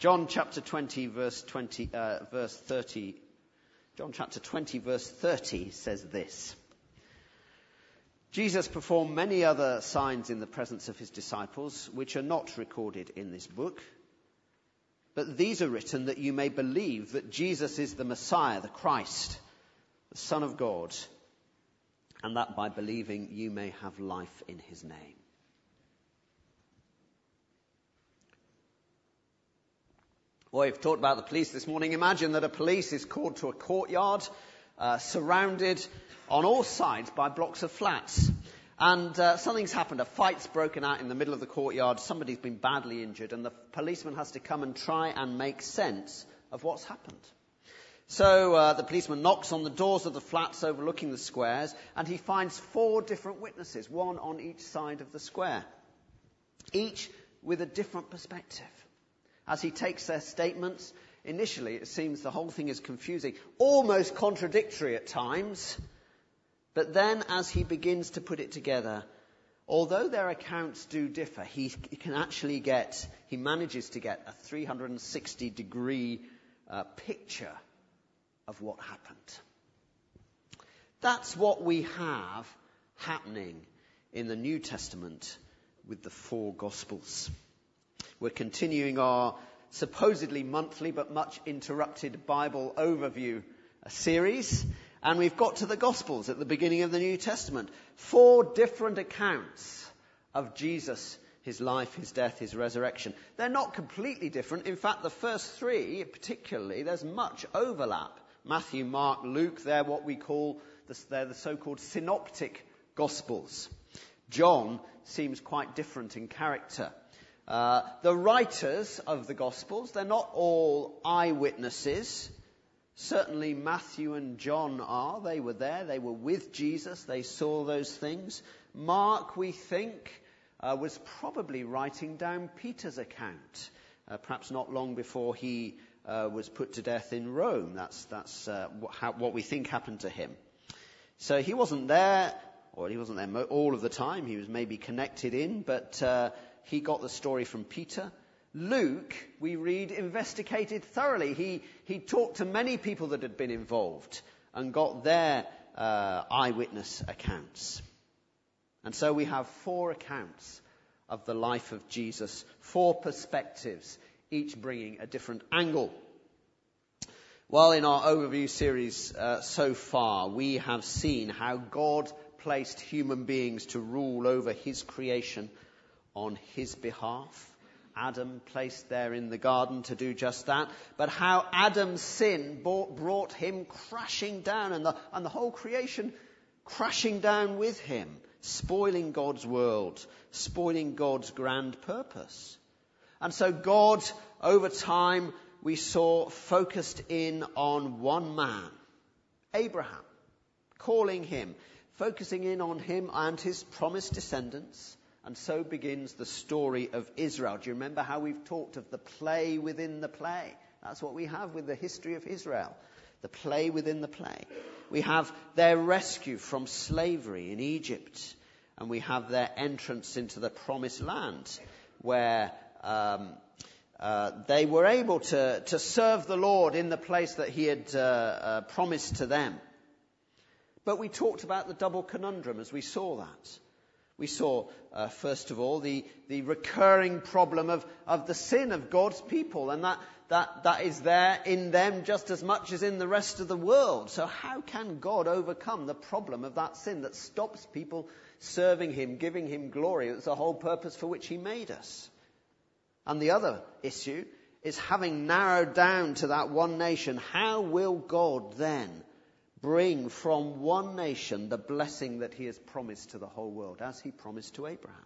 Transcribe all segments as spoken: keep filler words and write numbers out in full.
John chapter twenty, verse twenty, uh, verse thirty. John chapter twenty, verse thirty says this: Jesus performed many other signs in the presence of his disciples, which are not recorded in this book. But these are written that you may believe that Jesus is the Messiah, the Christ, the Son of God, and that by believing you may have life in his name. Well, we've talked about the police this morning. Imagine that a police is called to a courtyard, uh, surrounded on all sides by blocks of flats. And uh, something's happened. A fight's broken out in the middle of the courtyard. Somebody's been badly injured. And the policeman has to come and try and make sense of what's happened. So uh, the policeman knocks on the doors of the flats overlooking the squares. And he finds four different witnesses, one on each side of the square, each with a different perspective. As he takes their statements, initially it seems the whole thing is confusing, almost contradictory at times. But then as he begins to put it together, although their accounts do differ, he, he can actually get, he manages to get a three hundred sixty degree uh, picture of what happened. That's what we have happening in the New Testament with the four Gospels. We're continuing our supposedly monthly but much interrupted Bible overview series. And we've got to the Gospels at the beginning of the New Testament. Four different accounts of Jesus, his life, his death, his resurrection. They're not completely different. In fact, the first three, particularly, there's much overlap. Matthew, Mark, Luke, they're what we call, the, they're the so-called synoptic Gospels. John seems quite different in character. Uh, the writers of the Gospels, they're not all eyewitnesses. Certainly Matthew and John are. They were there. They were with Jesus. They saw those things. Mark, we think, uh, was probably writing down Peter's account, uh, perhaps not long before he uh, was put to death in Rome. That's, that's uh, what, how, what we think happened to him. So he wasn't there, or he wasn't there mo- all of the time. He was maybe connected in, but uh, he got the story from Peter. Luke, we read, investigated thoroughly. He he talked to many people that had been involved and got their uh, eyewitness accounts. And so we have four accounts of the life of Jesus, four perspectives, each bringing a different angle. Well, in our overview series uh, so far, we have seen how God placed human beings to rule over his creation on his behalf. Adam placed there in the garden to do just that. But how Adam's sin brought, brought him crashing down, and the, and the whole creation crashing down with him, spoiling God's world, spoiling God's grand purpose. And so God, over time, we saw focused in on one man, Abraham, calling him, focusing in on him and his promised descendants. And so begins the story of Israel. Do you remember how we've talked of the play within the play? That's what we have with the history of Israel. The play within the play. We have their rescue from slavery in Egypt. And we have their entrance into the promised land, where um, uh, they were able to, to serve the Lord in the place that he had uh, uh, promised to them. But we talked about the double conundrum as we saw that. We saw, uh, first of all, the, the recurring problem of, of the sin of God's people, and that, that, that is there in them just as much as in the rest of the world. So how can God overcome the problem of that sin that stops people serving him, giving him glory? It's the whole purpose for which he made us. And the other issue is, having narrowed down to that one nation, how will God then bring from one nation the blessing that he has promised to the whole world, as he promised to Abraham?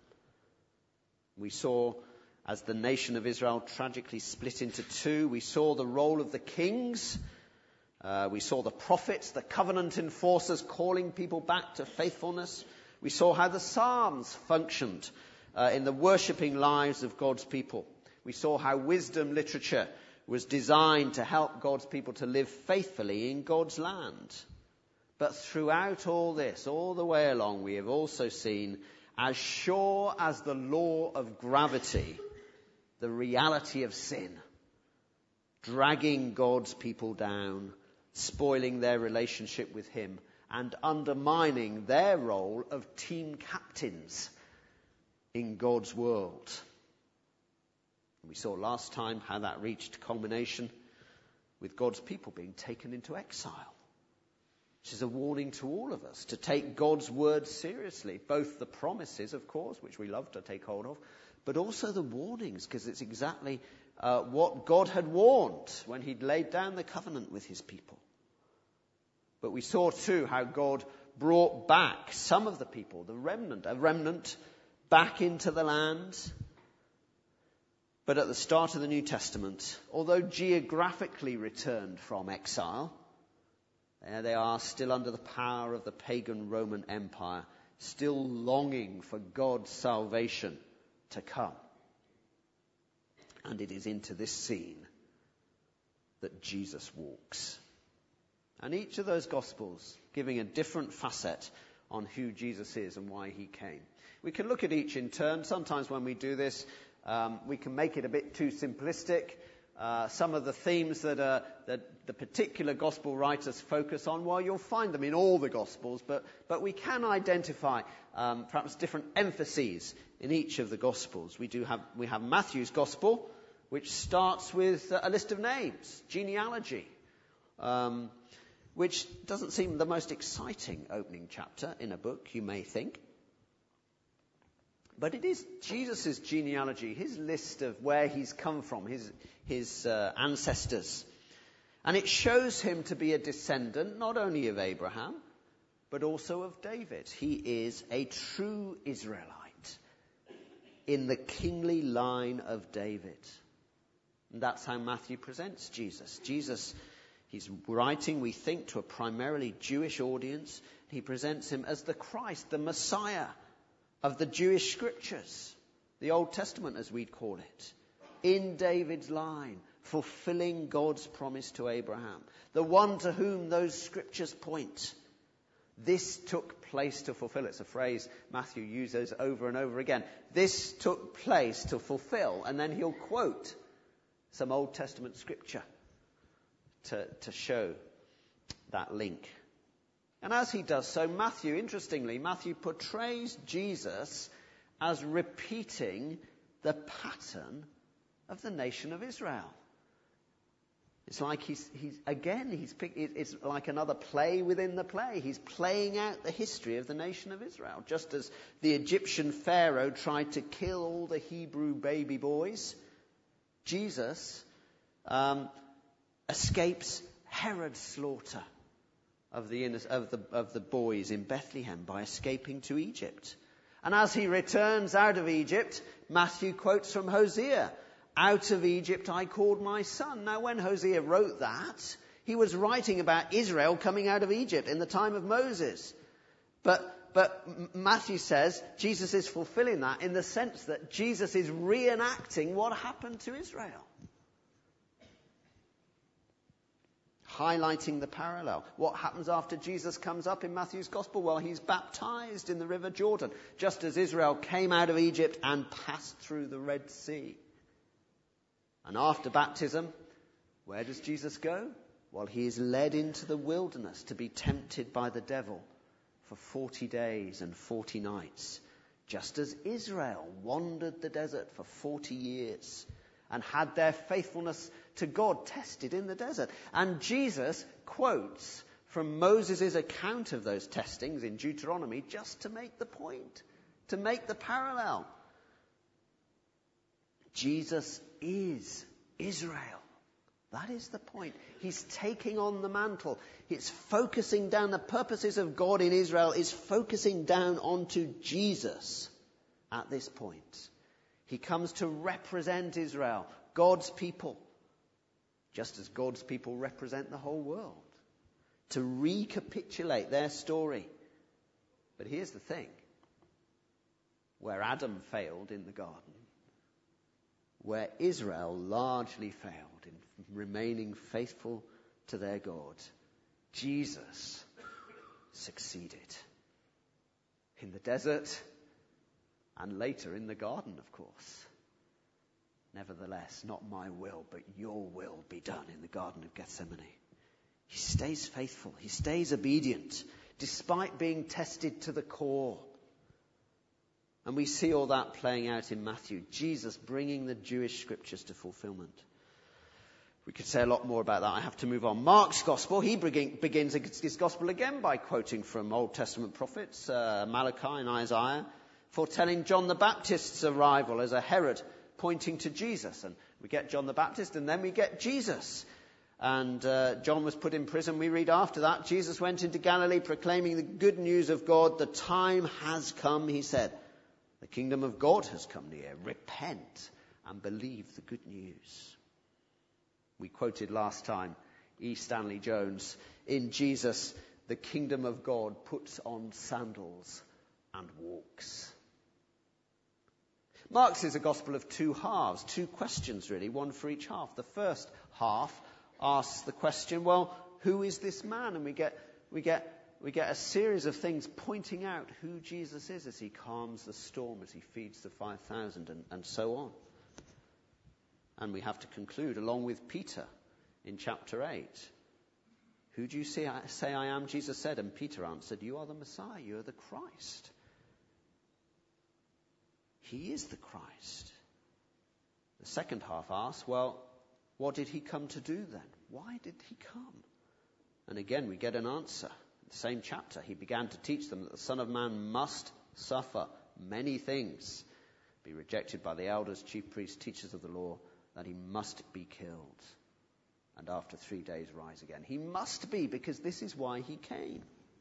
We saw, as the nation of Israel tragically split into two, we saw the role of the kings. Uh, we saw the prophets, the covenant enforcers, calling people back to faithfulness. We saw how the Psalms functioned uh, in the worshipping lives of God's people. We saw how wisdom literature was designed to help God's people to live faithfully in God's land. But throughout all this, all the way along, we have also seen, as sure as the law of gravity, the reality of sin. dragging God's people down, spoiling their relationship with him, and undermining their role of team captains in God's world. We saw last time how that reached culmination with God's people being taken into exile, which is a warning to all of us to take God's word seriously, both the promises, of course, which we love to take hold of, but also the warnings, because it's exactly uh, what God had warned when he'd laid down the covenant with his people. But we saw too how God brought back some of the people, the remnant, a remnant back into the land. But at the start of the New Testament, although geographically returned from exile, there they are, still under the power of the pagan Roman Empire, still longing for God's salvation to come. And it is into this scene that Jesus walks. And each of those Gospels giving a different facet on who Jesus is and why he came. We can look at each in turn. Sometimes when we do this, um, we can make it a bit too simplistic. Uh, some of the themes that, uh, that the particular Gospel writers focus on, well, you'll find them in all the Gospels, but, but we can identify um, perhaps different emphases in each of the Gospels. We do have, we have Matthew's Gospel, which starts with a list of names, genealogy, um, which doesn't seem the most exciting opening chapter in a book, you may think. But it is Jesus' genealogy, his list of where he's come from, his, his uh, ancestors. And it shows him to be a descendant not only of Abraham, but also of David. He is a true Israelite in the kingly line of David. And that's how Matthew presents Jesus. Jesus, he's writing, we think, to a primarily Jewish audience. He presents him as the Christ, the Messiah of the Jewish scriptures, the Old Testament as we'd call it, in David's line, fulfilling God's promise to Abraham, the one to whom those scriptures point. This took place to fulfill. It's a phrase Matthew uses over and over again. This took place to fulfill, and then he'll quote some Old Testament scripture to, to show that link. And as he does so, Matthew, interestingly, Matthew portrays Jesus as repeating the pattern of the nation of Israel. It's like he's, he's again, he's it's like another play within the play. He's playing out the history of the nation of Israel. Just as the Egyptian Pharaoh tried to kill all the Hebrew baby boys, Jesus um, escapes Herod's slaughter of the, of, the, of the boys in Bethlehem by escaping to Egypt. And as he returns out of Egypt, Matthew quotes from Hosea, "Out of Egypt I called my son." Now when Hosea wrote that, he was writing about Israel coming out of Egypt in the time of Moses. But But Matthew says Jesus is fulfilling that in the sense that Jesus is reenacting what happened to Israel. Highlighting the parallel. What happens after Jesus comes up in Matthew's Gospel? Well, he's baptized in the River Jordan, just as Israel came out of Egypt and passed through the Red Sea. And after baptism, where does Jesus go? Well, he is led into the wilderness to be tempted by the devil for forty days and forty nights, just as Israel wandered the desert for forty years and had their faithfulness to God tested in the desert. And Jesus quotes from Moses' account of those testings in Deuteronomy just to make the point, to make the parallel. Jesus is Israel. That is the point. He's taking on the mantle. It's focusing down. The purposes of God in Israel is focusing down onto Jesus at this point. He comes to represent Israel, God's people, just as God's people represent the whole world, to recapitulate their story. But here's the thing. Where Adam failed in the garden, where Israel largely failed in remaining faithful to their God, Jesus succeeded. In the desert and later in the garden, of course. Nevertheless, not my will, but your will be done in the Garden of Gethsemane. He stays faithful. He stays obedient, despite being tested to the core. And we see all that playing out in Matthew. Jesus bringing the Jewish scriptures to fulfillment. We could say a lot more about that. I have to move on. Mark's gospel, he begins his gospel again by quoting from Old Testament prophets, uh, Malachi and Isaiah, foretelling John the Baptist's arrival as a Herod, pointing to Jesus. And we get John the Baptist, and then we get Jesus. And uh, John was put in prison. We read after that, Jesus went into Galilee proclaiming the good news of God. The time has come, he said. The kingdom of God has come near. Repent and believe the good news. We quoted last time E. Stanley Jones. In Jesus, the kingdom of God puts on sandals and walks. Mark's is a gospel of two halves, two questions really, one for each half. The first half asks the question, well, who is this man? And we get we get we get a series of things pointing out who Jesus is as he calms the storm, as he feeds the five thousand, and, and so on. And we have to conclude, along with Peter in chapter eight. Who do you say, say I am? Jesus said, and Peter answered, you are the Messiah, you are the Christ. He is the Christ. The second half asks, well, what did he come to do then? Why did he come? And again, we get an answer. In the same chapter, he began to teach them that the Son of Man must suffer many things, be rejected by the elders, chief priests, teachers of the law, that he must be killed, and after three days rise again. He must be, because this is why he came.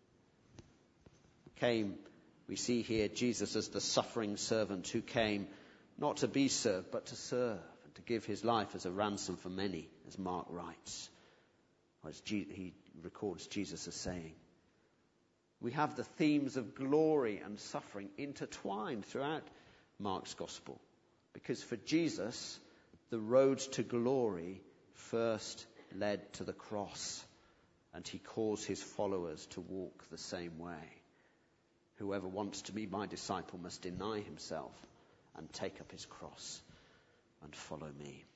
Came, we see here Jesus as the suffering servant who came not to be served, but to serve, and to give his life as a ransom for many, as Mark writes, or as G- he records Jesus as saying. We have the themes of glory and suffering intertwined throughout Mark's gospel, because for Jesus, the road to glory first led to the cross, and he calls his followers to walk the same way. Whoever wants to be my disciple must deny himself and take up his cross and follow me.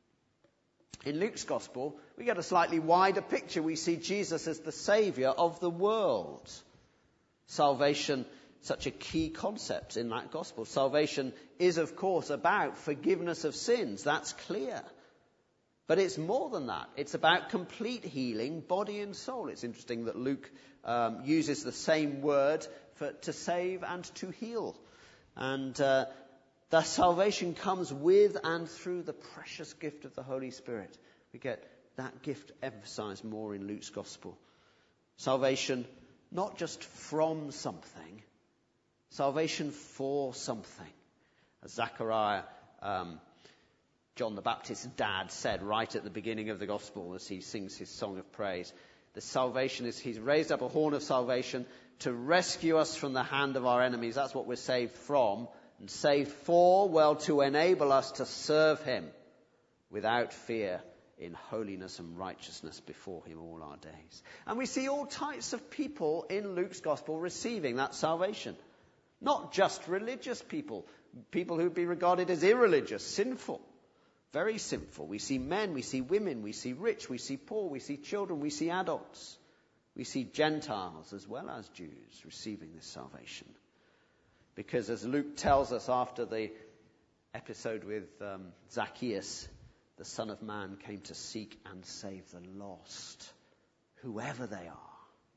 In Luke's gospel, we get a slightly wider picture. We see Jesus as the saviour of the world. Salvation, such a key concept in that gospel. Salvation is, of course, about forgiveness of sins. That's clear. But it's more than that. It's about complete healing, body and soul. It's interesting that Luke um, uses the same word for to save and to heal. And uh, the salvation comes with and through the precious gift of the Holy Spirit. We get that gift emphasized more in Luke's gospel. Salvation not just from something, salvation for something. As Zechariah, um, John the Baptist's dad, said right at the beginning of the gospel as he sings his song of praise, the salvation is, he's raised up a horn of salvation to rescue us from the hand of our enemies. That's what we're saved from. And saved for, well, to enable us to serve him without fear, in holiness and righteousness before him all our days. And we see all types of people in Luke's gospel receiving that salvation. Not just religious people, people who'd be regarded as irreligious, sinful, very sinful. We see men, we see women, we see rich, we see poor, we see children, we see adults. We see Gentiles as well as Jews receiving this salvation. Because as Luke tells us after the episode with um, Zacchaeus, the Son of Man came to seek and save the lost, whoever they are.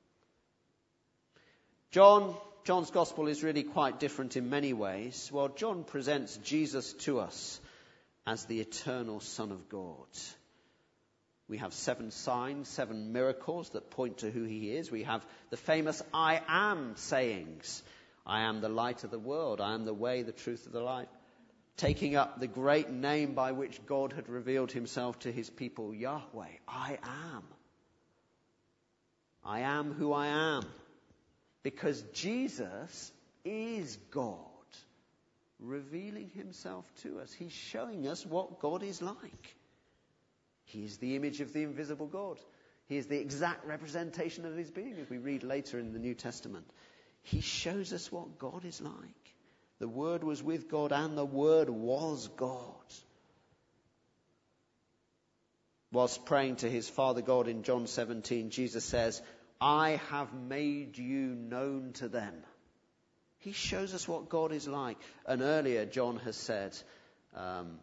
John, John's gospel is really quite different in many ways. Well, John presents Jesus to us as the eternal Son of God. We have seven signs, seven miracles that point to who he is. We have the famous I am sayings. I am the light of the world. I am the way, the truth, and the life. Taking up the great name by which God had revealed himself to his people, Yahweh, I am. I am who I am. Because Jesus is God, revealing himself to us. He's showing us what God is like. He is the image of the invisible God. He is the exact representation of his being, as we read later in the New Testament. He shows us what God is like. The Word was with God, and the Word was God. whilst praying to his Father God in John seventeen, Jesus says, I have made you known to them. He shows us what God is like. And earlier, John has said, um,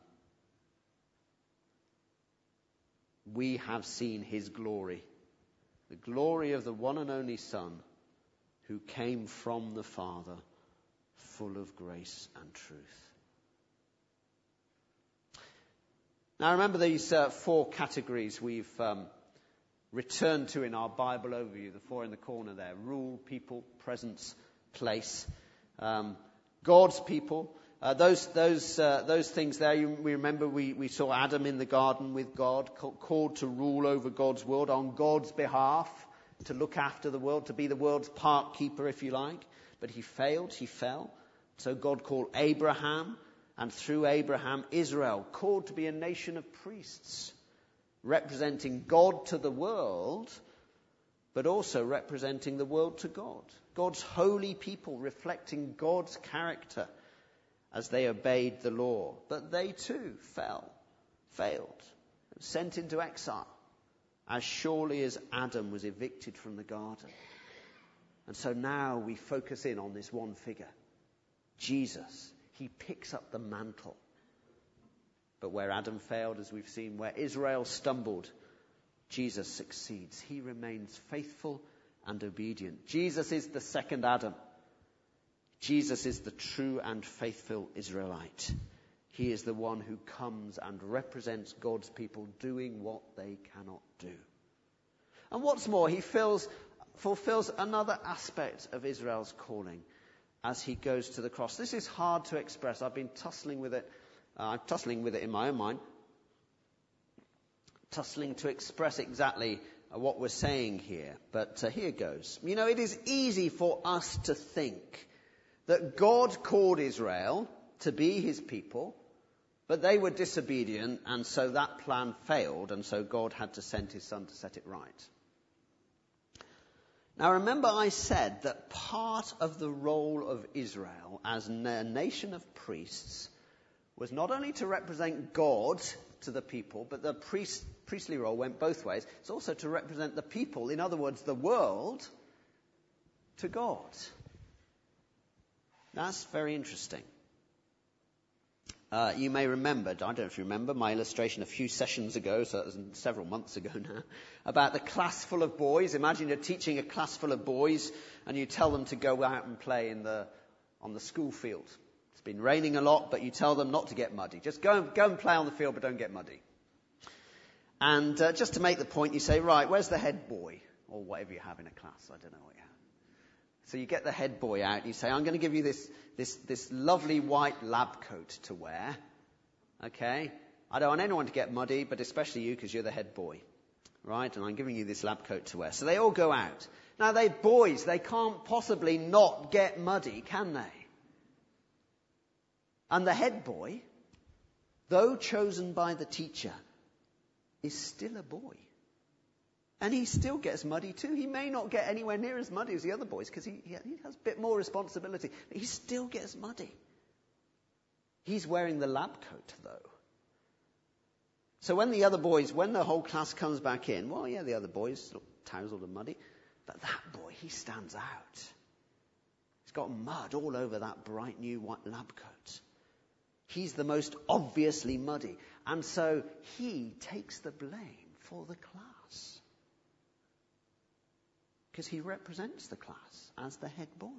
we have seen his glory, the glory of the one and only Son who came from the Father, full of grace and truth. Now remember these uh, four categories we've um, returned to in our Bible overview, the four in the corner there: rule, people, presence, place. Um, God's people, uh, those those uh, those things there. You, we remember we, we saw Adam in the garden with God, called to rule over God's world on God's behalf, to look after the world, to be the world's park keeper, if you like. But he failed, he fell. So God called Abraham, and through Abraham, Israel, called to be a nation of priests, representing God to the world, but also representing the world to God. God's holy people, reflecting God's character as they obeyed the law. But they too fell, failed, sent into exile, as surely as Adam was evicted from the garden. And so now we focus in on this one figure, Jesus. He picks up the mantle. But where Adam failed, as we've seen, where Israel stumbled, Jesus succeeds. He remains faithful and obedient. Jesus is the second Adam. Jesus is the true and faithful Israelite. He is the one who comes and represents God's people doing what they cannot do. And what's more, he fills, fulfills another aspect of Israel's calling as he goes to the cross. This is hard to express. I've been tussling with it. Uh, I'm tussling with it in my own mind. Tussling to express exactly uh, what we're saying here. But uh, here goes. You know, it is easy for us to think that God called Israel to be his people, but they were disobedient, and so that plan failed, and so God had to send his Son to set it right. Now remember, I said that part of the role of Israel as a nation of priests was not only to represent God to the people, but the priest, priestly role went both ways. It's also to represent the people, in other words, the world, to God. That's very interesting. Uh, you may remember, I don't know if you remember, my illustration a few sessions ago, so it was several months ago now, about the class full of boys. Imagine you're teaching a class full of boys and you tell them to go out and play in the on the school field. It's been raining a lot, but you tell them not to get muddy. Just go and, go and play on the field, but don't get muddy. And uh, just to make the point, you say, right, where's the head boy? Or whatever you have in a class, I don't know what you have. So you get the head boy out and you say, I'm going to give you this, this, this lovely white lab coat to wear. Okay? I don't want anyone to get muddy, but especially you because you're the head boy. Right? And I'm giving you this lab coat to wear. So they all go out. Now they're boys. They can't possibly not get muddy, can they? And the head boy, though chosen by the teacher, is still a boy. And he still gets muddy too. He may not get anywhere near as muddy as the other boys because he, he has a bit more responsibility. But he still gets muddy. He's wearing the lab coat though. So when the other boys, when the whole class comes back in, well, yeah, the other boys look tousled and muddy. But that boy, he stands out. He's got mud all over that bright new white lab coat. He's the most obviously muddy. And so he takes the blame for the class. Because he represents the class as the head boy.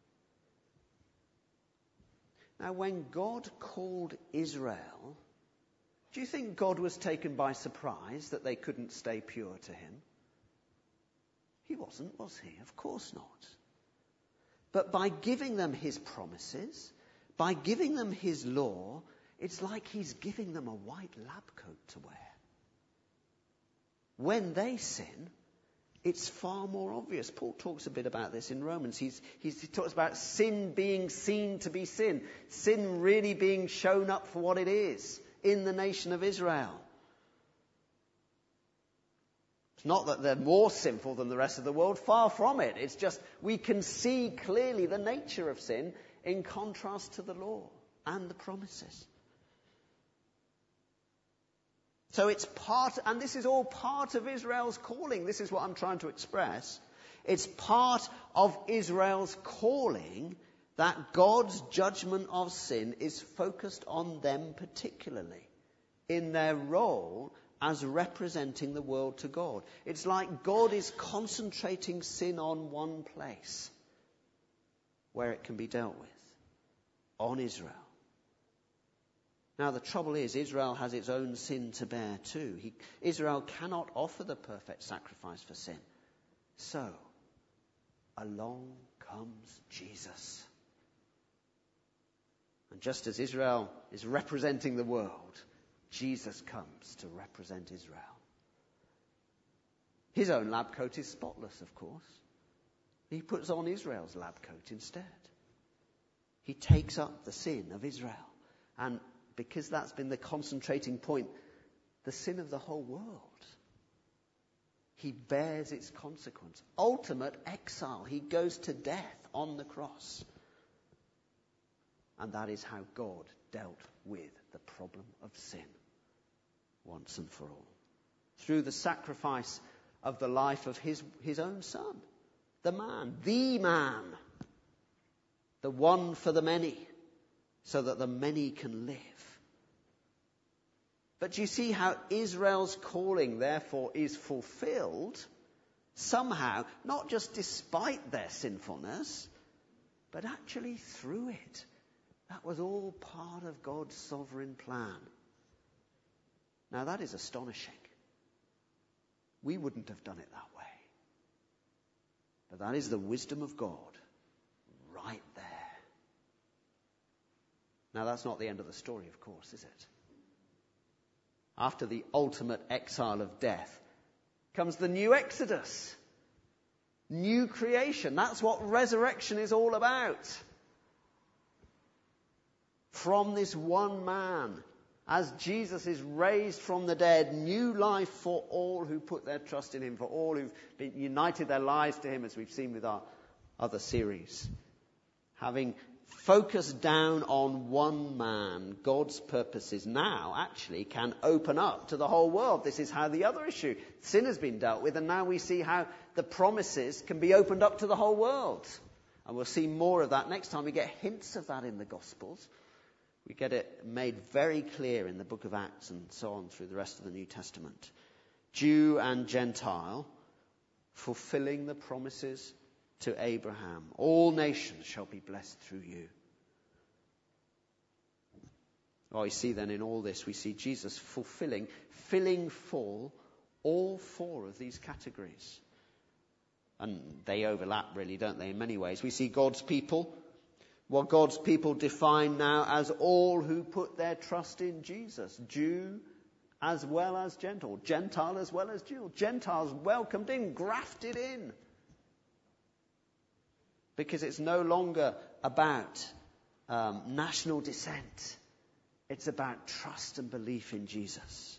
Now, when God called Israel, do you think God was taken by surprise that they couldn't stay pure to him? He wasn't, was he? Of course not. But by giving them his promises, by giving them his law, it's like he's giving them a white lab coat to wear. When they sin, it's far more obvious. Paul talks a bit about this in Romans. He's, he's, he talks about sin being seen to be sin. Sin really being shown up for what it is in the nation of Israel. It's not that they're more sinful than the rest of the world. Far from it. It's just we can see clearly the nature of sin in contrast to the law and the promises. So it's part, and this is all part of Israel's calling. This is what I'm trying to express. It's part of Israel's calling that God's judgment of sin is focused on them particularly in their role as representing the world to God. It's like God is concentrating sin on one place where it can be dealt with, on Israel. Now the trouble is, Israel has its own sin to bear too. He, Israel cannot offer the perfect sacrifice for sin. So, along comes Jesus. And just as Israel is representing the world, Jesus comes to represent Israel. His own lab coat is spotless, of course. He puts on Israel's lab coat instead. He takes up the sin of Israel. And because that's been the concentrating point, the sin of the whole world, he bears its consequence. Ultimate exile. He goes to death on the cross. And that is how God dealt with the problem of sin once and for all. Through the sacrifice of the life of his, his own son. The man, the man. The one for the many. So that the many can live. But do you see how Israel's calling, therefore, is fulfilled somehow, not just despite their sinfulness, but actually through it. That was all part of God's sovereign plan. Now that is astonishing. We wouldn't have done it that way. But that is the wisdom of God right there. Now that's not the end of the story, of course, is it? After the ultimate exile of death comes the new Exodus. New creation. That's what resurrection is all about. From this one man, as Jesus is raised from the dead, new life for all who put their trust in him, for all who've been united their lives to him, as we've seen with our other series. Having focused down on one man, God's purposes now actually can open up to the whole world. This is how the other issue, sin, has been dealt with, and now we see how the promises can be opened up to the whole world. And we'll see more of that next time. We get hints of that in the Gospels. We get it made very clear in the book of Acts and so on through the rest of the New Testament. Jew and Gentile, fulfilling the promises to Abraham. All nations shall be blessed through you. Well, we see then in all this, we see Jesus fulfilling, filling full all four of these categories. And they overlap really, don't they, in many ways. We see God's people, what God's people define now as all who put their trust in Jesus. Jew as well as Gentile. Gentile as well as Jew. Gentiles welcomed in, grafted in. Because it's no longer about um, national descent. It's about trust and belief in Jesus.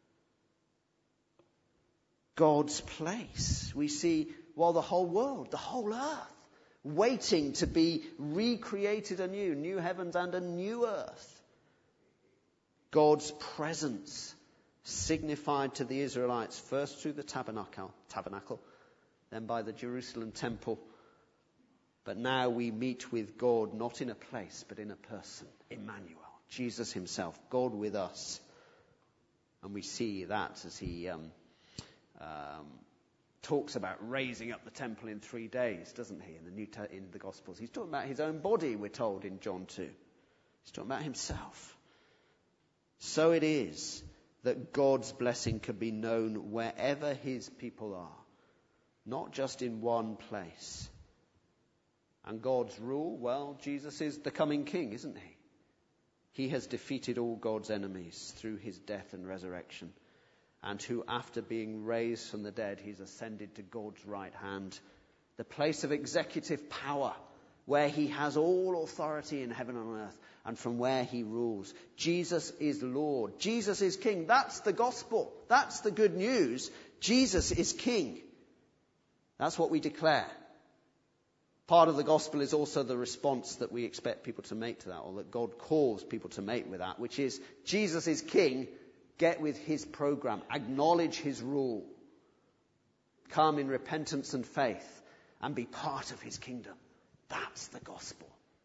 God's place. We see, well, the whole world, the whole earth, waiting to be recreated anew, new heavens and a new earth. God's presence signified to the Israelites first through the tabernacle, tabernacle, then by the Jerusalem temple. But now we meet with God not in a place but in a person, Emmanuel, Jesus himself, God with us. And we see that as he um, um, talks about raising up the temple in three days, doesn't he, in the New Te- in the Gospels. He's talking about his own body, we're told in John two. He's talking about himself. So it is that God's blessing can be known wherever his people are, not just in one place. And God's rule, well, Jesus is the coming king, isn't he? He has defeated all God's enemies through his death and resurrection. And who, after being raised from the dead, he's ascended to God's right hand, the place of executive power, where he has all authority in heaven and on earth, and from where he rules. Jesus is Lord. Jesus is King. That's the gospel. That's the good news. Jesus is King. That's what we declare. Part of the gospel is also the response that we expect people to make to that, or that God calls people to make with that, which is, Jesus is King, Get with his program. Acknowledge his rule. Come in repentance and faith and be part of his kingdom. That's the gospel.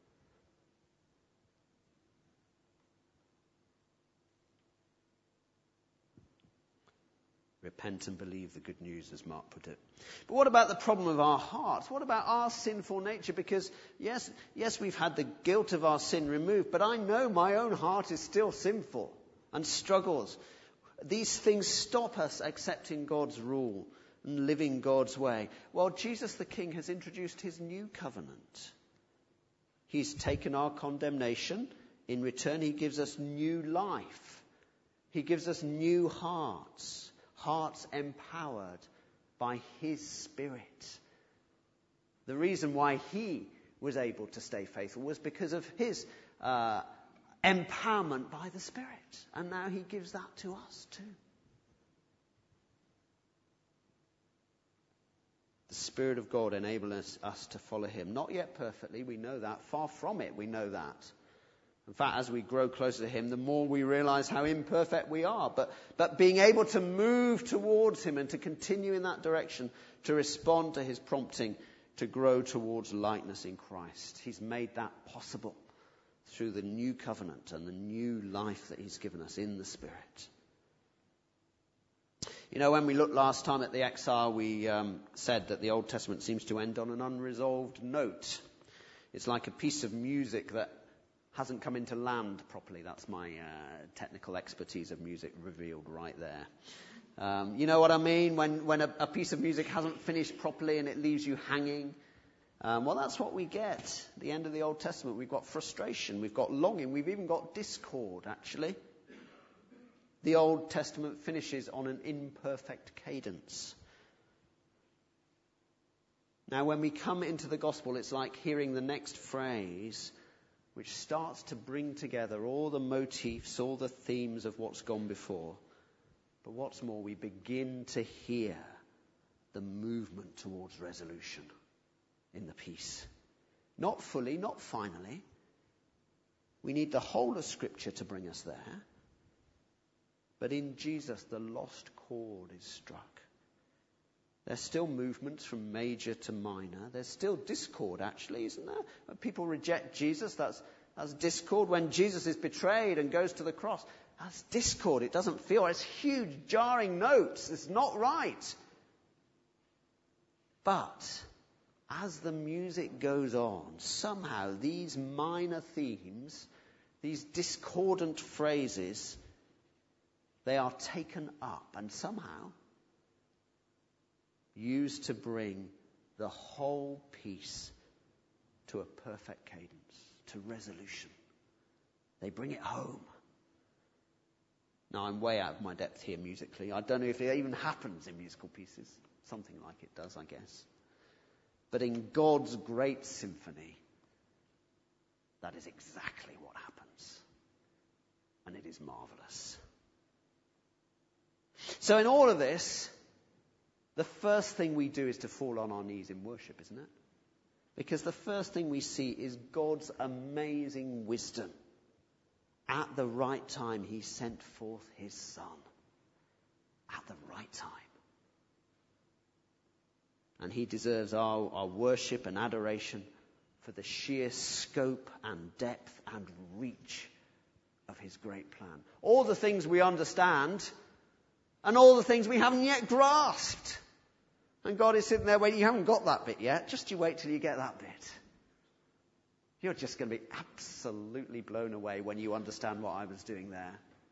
Repent and believe the good news, as Mark put it. But what about the problem of our hearts? What about our sinful nature? Because, yes, yes, we've had the guilt of our sin removed, but I know my own heart is still sinful and struggles. These things stop us accepting God's rule and living God's way. Well, Jesus the King has introduced his new covenant. He's taken our condemnation. In return, he gives us new life. He gives us new hearts. Hearts empowered by his Spirit. The reason why he was able to stay faithful was because of his uh, empowerment by the Spirit. And now he gives that to us too. The Spirit of God enables us, us to follow him. Not yet perfectly, we know that. Far from it, we know that. In fact, as we grow closer to him, the more we realize how imperfect we are. But, but being able to move towards him and to continue in that direction, to respond to his prompting, to grow towards likeness in Christ. He's made that possible through the new covenant and the new life that he's given us in the Spirit. You know, when we looked last time at the exile, we um, said that the Old Testament seems to end on an unresolved note. It's like a piece of music that hasn't come into land properly. That's my uh, technical expertise of music revealed right there. Um, you know what I mean? When, when a, a piece of music hasn't finished properly and it leaves you hanging. Um, well, that's what we get at the end of the Old Testament. We've got frustration, we've got longing, we've even got discord, actually. The Old Testament finishes on an imperfect cadence. Now, when we come into the gospel, it's like hearing the next phrase, which starts to bring together all the motifs, all the themes of what's gone before. But what's more, we begin to hear the movement towards resolution in the piece. Not fully, not finally. We need the whole of Scripture to bring us there. But in Jesus, the lost chord is struck. There's still movements from major to minor. There's still discord, actually, isn't there? When people reject Jesus, that's, that's discord. When Jesus is betrayed and goes to the cross, that's discord. It doesn't feel, it's huge, jarring notes. It's not right. But as the music goes on, somehow these minor themes, these discordant phrases, they are taken up and somehow used to bring the whole piece to a perfect cadence, to resolution. They bring it home. Now, I'm way out of my depth here musically. I don't know if it even happens in musical pieces. Something like it does, I guess. But in God's great symphony, that is exactly what happens. And it is marvelous. So in all of this, the first thing we do is to fall on our knees in worship, isn't it? Because the first thing we see is God's amazing wisdom. At the right time, he sent forth his Son. At the right time. And he deserves our, our worship and adoration for the sheer scope and depth and reach of his great plan. All the things we understand and all the things we haven't yet grasped. And God is sitting there waiting, you haven't got that bit yet, just you wait till you get that bit. You're just going to be absolutely blown away when you understand what I was doing there.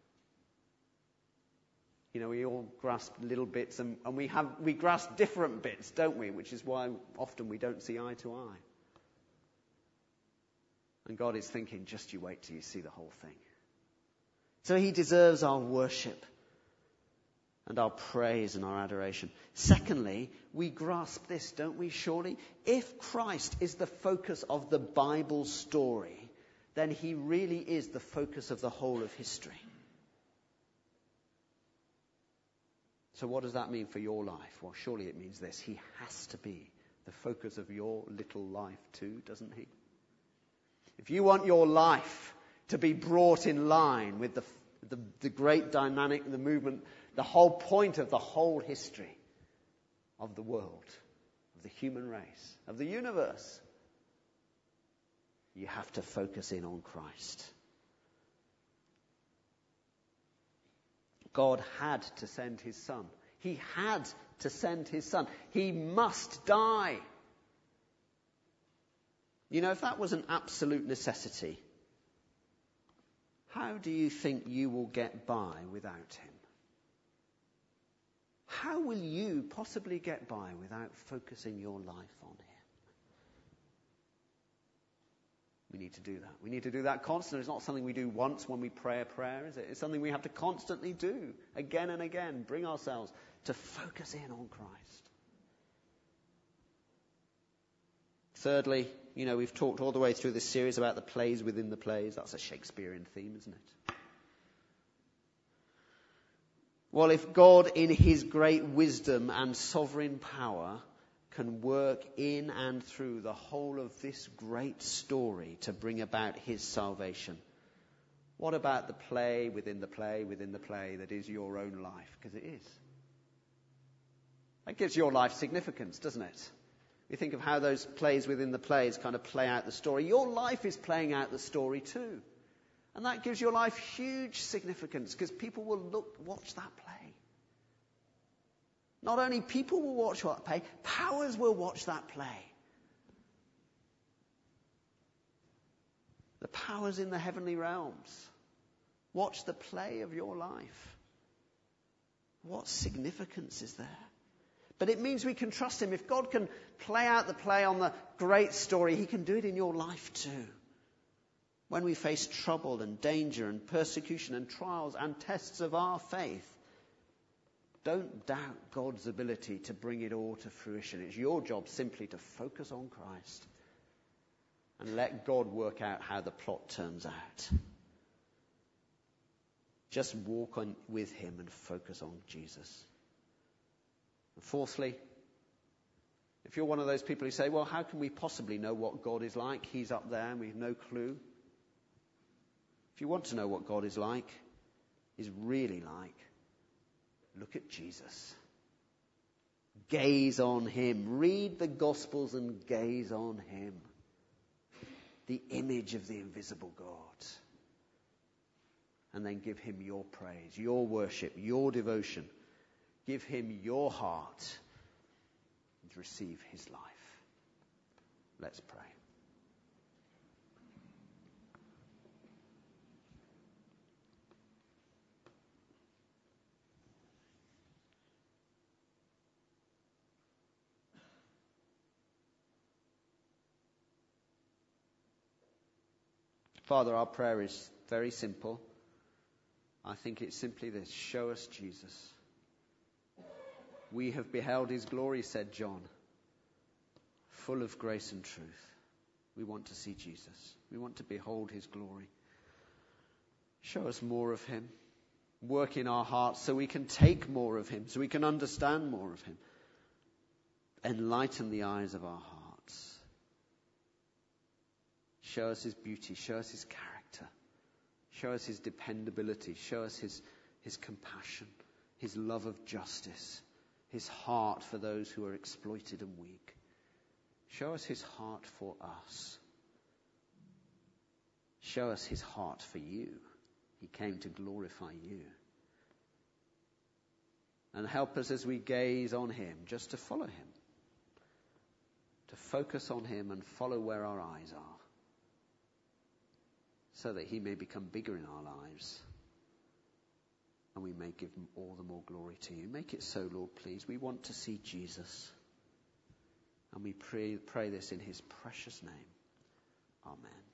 You know, we all grasp little bits and, and we have we grasp different bits, don't we? Which is why often we don't see eye to eye. And God is thinking, just you wait till you see the whole thing. So he deserves our worship and our praise and our adoration. Secondly, we grasp this, don't we, surely? If Christ is the focus of the Bible story, then he really is the focus of the whole of history. So what does that mean for your life? Well, surely it means this. He has to be the focus of your little life too, doesn't he? If you want your life to be brought in line with the The, the great dynamic, the movement, the whole point of the whole history of the world, of the human race, of the universe. You have to focus in on Christ. God had to send his son. He had to send his son. He must die. You know, if that was an absolute necessity, how do you think you will get by without him? How will you possibly get by without focusing your life on him? We need to do that. We need to do that constantly. It's not something we do once when we pray a prayer, is it? It's something we have to constantly do, again and again. Bring ourselves to focus in on Christ. Thirdly, you know, we've talked all the way through this series about the plays within the plays. That's a Shakespearean theme, isn't it? Well, if God, in his great wisdom and sovereign power, can work in and through the whole of this great story to bring about his salvation, what about the play within the play within the play that is your own life? Because it is. That gives your life significance, doesn't it? You think of how those plays within the plays kind of play out the story. Your life is playing out the story too. And that gives your life huge significance because people will look, watch that play. Not only people will watch that play, powers will watch that play. The powers in the heavenly realms watch the play of your life. What significance is there? But it means we can trust him. If God can play out the play on the great story, he can do it in your life too. When we face trouble and danger and persecution and trials and tests of our faith, don't doubt God's ability to bring it all to fruition. It's your job simply to focus on Christ and let God work out how the plot turns out. Just walk on with him and focus on Jesus. And fourthly, if you're one of those people who say, well, how can we possibly know what God is like? He's up there and we have no clue. If you want to know what God is like, is really like, look at Jesus. Gaze on him. Read the Gospels and gaze on him. The image of the invisible God. And then give him your praise, your worship, your devotion. Give him your heart and receive his life. Let's pray. Father, our prayer is very simple. I think it's simply this: show us Jesus. We have beheld his glory, said John, full of grace and truth. We want to see Jesus. We want to behold his glory. Show us more of him. Work in our hearts so we can take more of him, so we can understand more of him. Enlighten the eyes of our hearts. Show us his beauty. Show us his character. Show us his dependability. Show us his, his compassion, his love of justice, his heart for those who are exploited and weak. Show us his heart for us. Show us his heart for you. He came to glorify you. And help us as we gaze on him, just to follow him. To focus on him and follow where our eyes are. So that he may become bigger in our lives. And we may give him all the more glory to you. Make it so, Lord, please. We want to see Jesus. And we pray, pray this in his precious name. Amen.